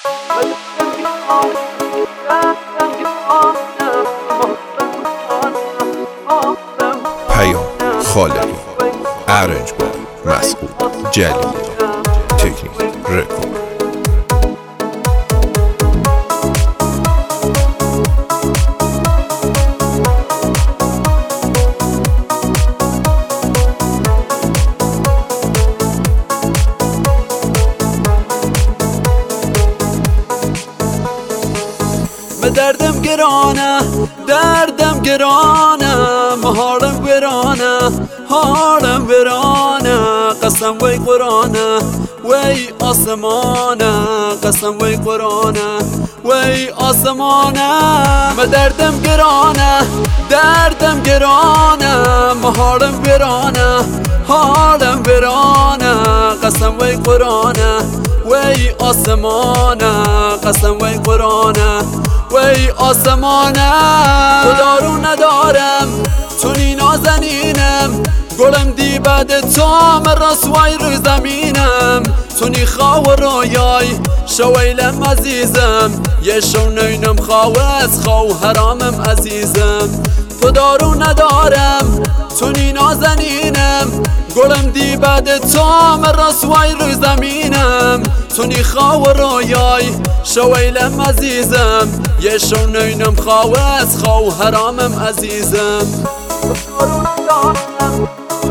پیام خالقی، ارنجبار مسعود جلیلی، تکنیک رکورد. به دردم گرانه، دردم گرانه، حالم ویرانه، حالم ویرانه. قسم وی قرآنه وی آسمانه، قسم وی قرآنه وی آسمانه. به دردم گرانه، دردم گرانه، حالم ویرانه، حالم ویرانه. قسم وی قرآنه وی آسمانه، قسم وی قرآنه وی آسمانه. خدا رو ندارم چونی نازنینم، گلم دی بعد تام رسوای روی زمینم. چونی خواه رویای شویلم عزیزم، یه شو نینم خواست خواه حرامم عزیزم. خدا رو ندارم چونی نازنینم، گلم دی بعد تام رسوای روی زمینم. چونی خواه رویای شویلم عزیزم، یه شو نینم خواست خواه حرامم عزیزم. خدا رو ندارم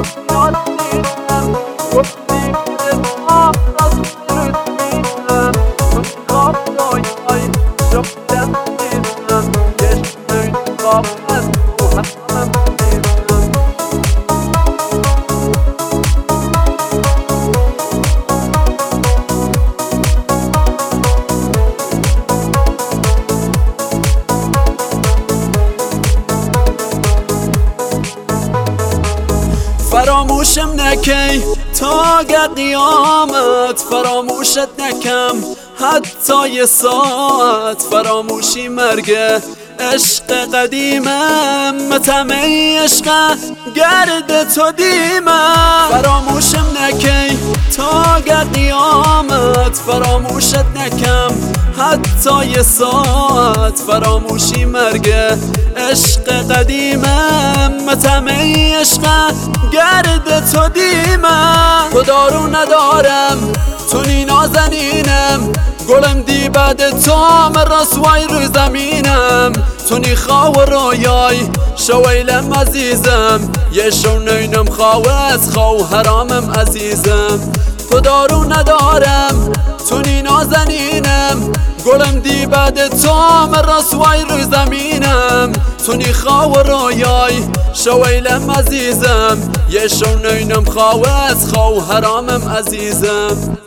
فراموشم نکی تا قیامت، فراموشت نکم حتی یه ساعت. فراموشی مرگه عشق قدیمم، متمه عشق گرد تو دیمم. فراموشم نکی تا قیامت، فراموشت نکم حتی یه ساعت. فراموشی مرگه عشق قدیمم، متمه عشق گرد تو دیمم. خدا رو ندارم چونی نازنینم، گلم دی بعد تام رسوای روی زمینم. چونی خواه رویای شویلم عزیزم، یه شو نینم خواست خواه حرامم عزیزم. خدا رو ندارم چونی نازنینم، گلم دی بعد تام رسوای روی زمینم. چونی خواه رویای شویلم عزیزم، یه شو نینم خواست خواه حرامم عزیزم.